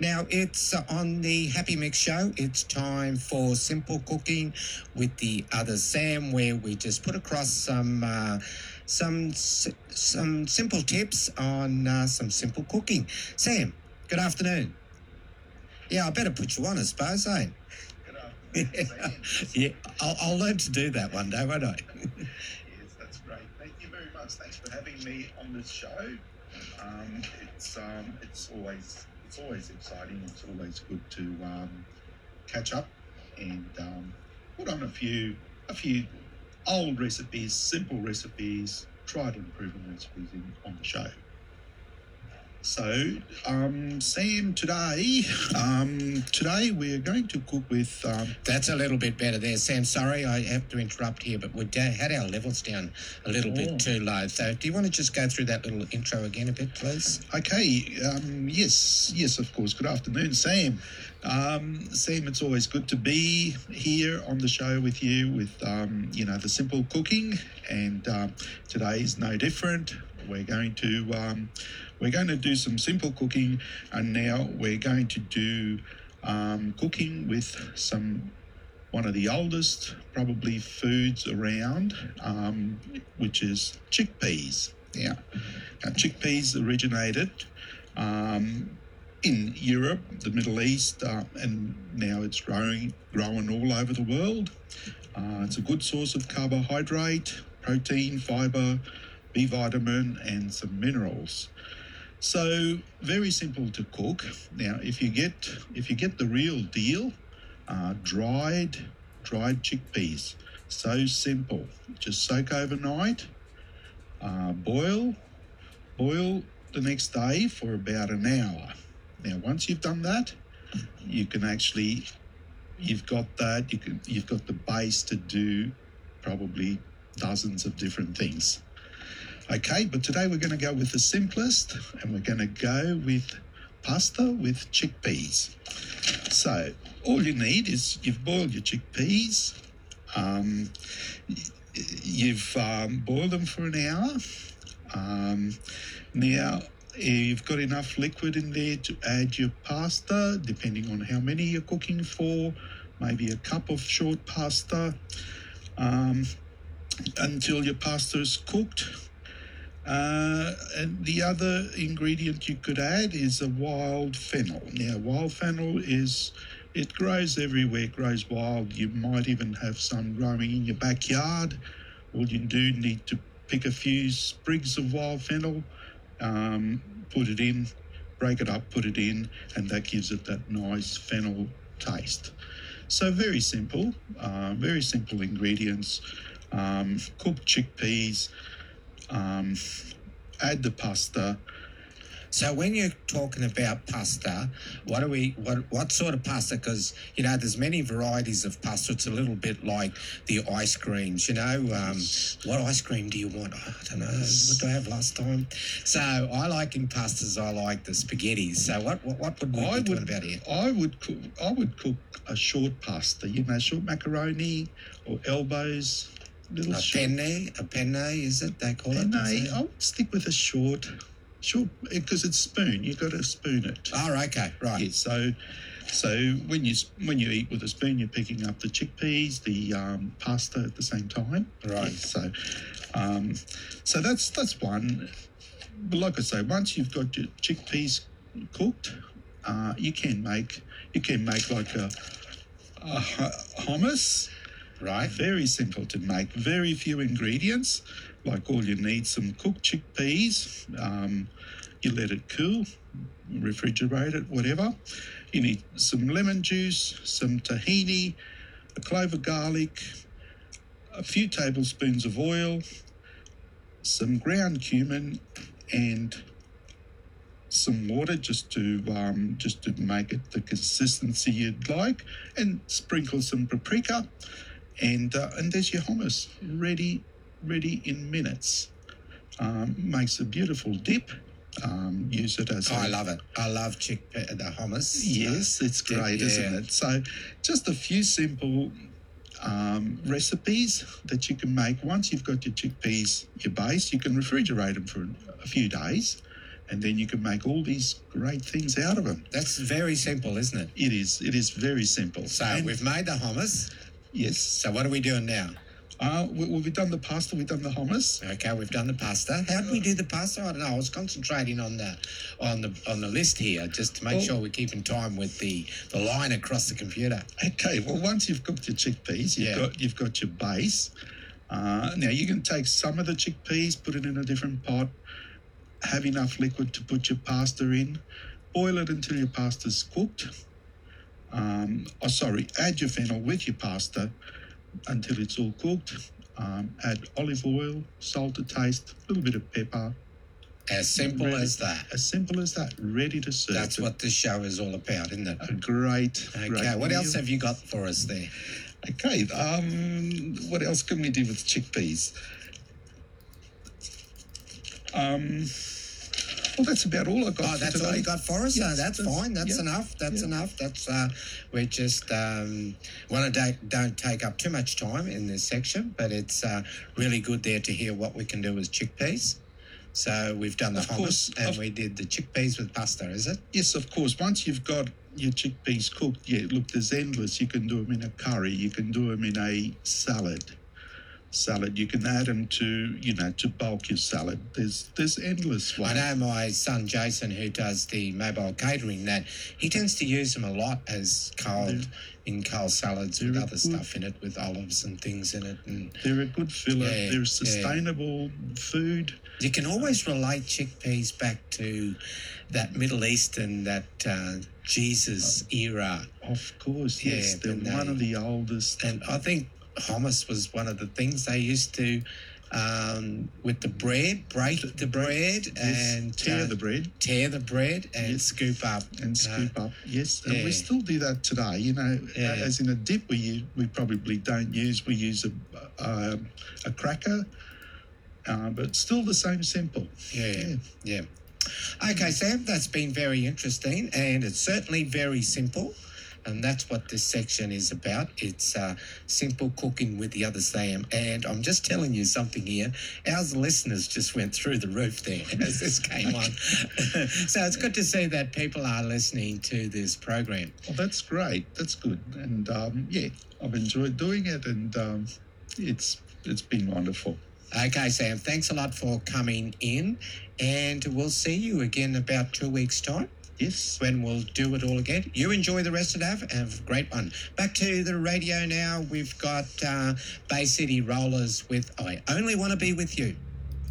Now, it's on the Happy Mix Show. It's time for Simple Cooking with the other Sam, where we just put across some simple tips on some simple cooking. Sam, good afternoon. Yeah, I better put you on, I suppose, eh? Good afternoon, Sam. Yeah, I'll learn to do that one day, won't I? Yes, that's great. Thank you very much. Thanks for having me on this show. It's always exciting. It's always good to catch up and put on a few old recipes, simple recipes, tried and proven recipes on the show. So, Sam, today we're going to cook with. That's a little bit better there, Sam. Sorry, I have to interrupt here, but we had our levels down a little bit too low. So do you want to just go through that little intro again a bit, please? Okay. Yes, of course. Good afternoon, Sam. Sam, it's always good to be here on the show with you with, the simple cooking. And today is no different. We're going to do some simple cooking, and now we're going to do cooking with one of the oldest probably foods around, which is chickpeas. Now chickpeas originated in Europe, the Middle East, and now it's growing all over the world. It's a good source of carbohydrate, protein, fiber, B vitamin, and some minerals. So very simple to cook. Now, if you get the real deal, dried chickpeas, so simple. Just soak overnight, boil the next day for about an hour. Now, once you've done that, you've got the base to do probably dozens of different things. Okay, but today we're going to go with the simplest, and we're going to go with pasta with chickpeas. So all you need is you've boiled your chickpeas. You've boiled them for an hour. Now you've got enough liquid in there to add your pasta, depending on how many you're cooking for. Maybe a cup of short pasta until your pasta is cooked. And the other ingredient you could add is a wild fennel. Now, wild fennel it grows everywhere, it grows wild. You might even have some growing in your backyard. All you need to pick a few sprigs of wild fennel, put it in, break it up, put it in, and that gives it that nice fennel taste. So very simple ingredients. Cooked chickpeas, add the pasta. So when you're talking about pasta, what sort of pasta? Because, there's many varieties of pasta. It's a little bit like the ice creams, What ice cream do you want? I don't know. What did I have last time? So I like in pastas, I like the spaghetti. So what would we be talking about here? I would cook a short pasta, short macaroni or elbows. A penne, is it? They call it? I would stick with a short, because it's spoon. You've got to spoon it. Oh, okay, right. Yeah, so when you eat with a spoon, you're picking up the chickpeas, the pasta at the same time. Right. Yeah, so that's one. But like I say, once you've got your chickpeas cooked, you can make like a hummus. Right. Very simple to make. Very few ingredients. Like all you need, some cooked chickpeas. You let it cool, refrigerate it, whatever. You need some lemon juice, some tahini, a clove of garlic, a few tablespoons of oil, some ground cumin, and some water just to make it the consistency you'd like, and sprinkle some paprika. And there's your hummus ready in minutes. Makes a beautiful dip. Use it as I love it. I love the hummus. Yes, it's great, isn't it? So just a few simple recipes that you can make. Once you've got your chickpeas, your base, you can refrigerate them for a few days, and then you can make all these great things out of them. That's very simple, isn't it? It is very simple. So And- we've made the hummus. yes. So what are we doing now? We've done the pasta, we've done the hummus. Okay, we've done the pasta. How did we do the pasta? I don't know. I was concentrating on the list here just to make sure we're keeping time with the line across the computer. Okay, well, once you've cooked your chickpeas, you've got your base. Now you can take some of the chickpeas, put it in a different pot, have enough liquid to put your pasta in, boil it until your pasta's cooked. Add your fennel with your pasta until it's all cooked. Add olive oil, salt to taste, a little bit of pepper. As simple as that. As simple as that, ready to serve. That's what this show is all about, isn't it? A great, Okay, great what meal. else have you got for us there? Okay, what else can we do with chickpeas? Well, that's about all I got Oh, for that's today. all you got for us? Yes, That's fine. That's yeah, enough. That's yeah. enough. That's we just want to don't take up too much time in this section, but it's really good there to hear what we can do with chickpeas. So we've done the Of hummus course, and we did the chickpeas with pasta, is it? Yes, of course. Once you've got your chickpeas cooked, look, there's endless. You can do them in a curry. You can do them in a salad. You can add them to bulk your salad. There's endless ways. I know my son Jason, who does the mobile catering, that he tends to use them a lot as cold salads with they're other good. stuff in it, with olives and things in it. And They're a good filler. Yeah, They're sustainable food. you can always relate chickpeas back to that Middle Eastern, that Jesus era. Of course, yes. Yeah, They're and one of the oldest. And I think hummus was one of the things they used to, with the bread, break the bread and tear the bread. tear the bread and Yes. scoop up. And scoop up, yes, and yeah. we still do that today. Yeah. As in a dip, we probably don't use. We use a cracker, but still the same simple. Yeah. Okay, Sam, that's been very interesting, and it's certainly very simple. And that's what this section is about. It's simple cooking with the other Sam. And I'm just telling you something here. Our listeners just went through the roof there as this came on. So it's good to see that people are listening to this program. Well, that's great. That's good, and I've enjoyed doing it, and it's been wonderful. Okay, Sam, thanks a lot for coming in. And we'll see you again about 2 weeks' time. Yes. When we'll do it all again. You enjoy the rest of that. Have a great one. Back to the radio now. We've got Bay City Rollers with I Only Want to Be With You.